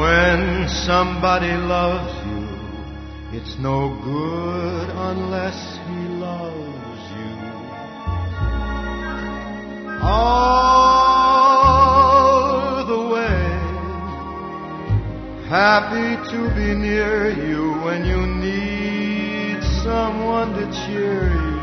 When somebody loves you, it's no good unless he loves you. All the way, happy to be near you when you need someone to cheer you.